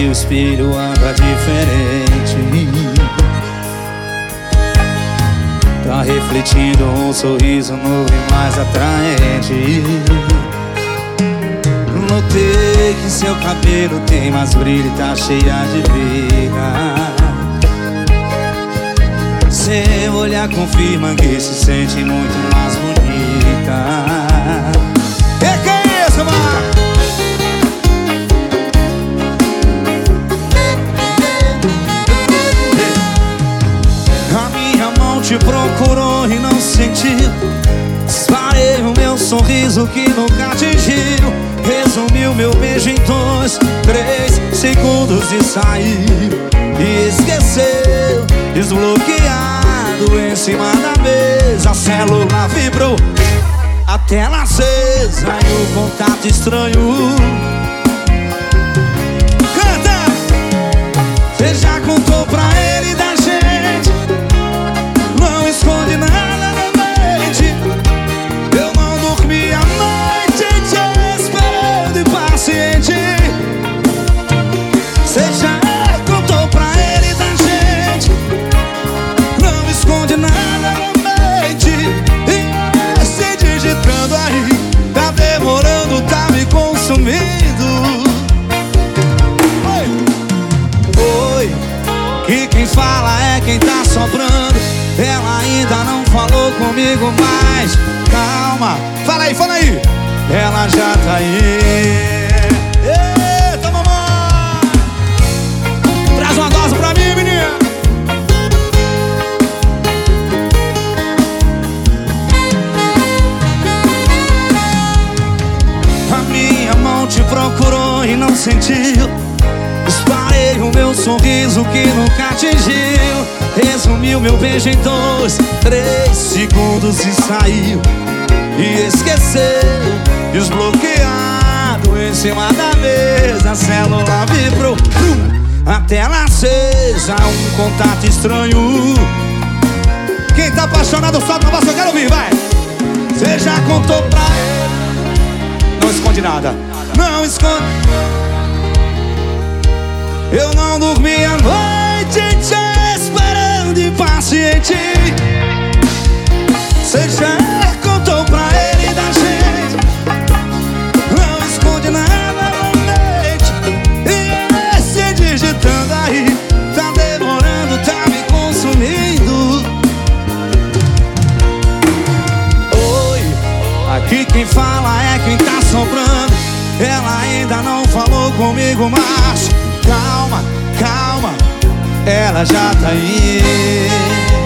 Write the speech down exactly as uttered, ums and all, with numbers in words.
o espelho anda diferente. Tá refletindo um sorriso novo e mais atraente. Notei que seu cabelo tem mais brilho e tá cheia de vida. Seu olhar confirma que se sente muito mais bonita. E que é isso, mano? A minha mão te procurou e não sentiu. Disparei o meu sorriso que nunca atingiu. Resumiu meu beijo em dois, três segundos e saiu. E esqueceu, desbloqueado em cima da mesa. A célula vibrou, a tela acesa e o contato estranho. Canta! Você já contou pra ele da gente? Não esconde nada na mente. Eu não dormi a noite te esperando impaciente. Você já contou pra ele da gente? Não esconde nada na mente. E se digitando aí, tá demorando, tá me consumindo. Oi, oi, que quem fala é quem tá sobrando. Ela ainda não falou comigo, mas calma, fala aí, fala aí. Ela já tá aí. Eita, mamãe, traz uma dose pra mim, menina. A minha mão te procurou e não sentiu. Disparei o meu sorriso que nunca atingiu. Resumiu meu beijo em dois, três segundos e saiu. E esqueceu, desbloqueado em cima da mesa. A célula vibrou, a tela acesa, um contato estranho. Quem tá apaixonado solta na voz, eu quero ouvir, vai. Você já contou pra ele? Não esconde nada, não esconde. Eu não dormi a noite te esperando impaciente. Você já contou pra ele da gente? Não esconde nada na mente. E esse digitando aí, tá demorando, tá me consumindo. Oi, aqui quem fala é quem tá sobrando. Ela ainda não falou comigo, mas calma, calma, ela já tá aí.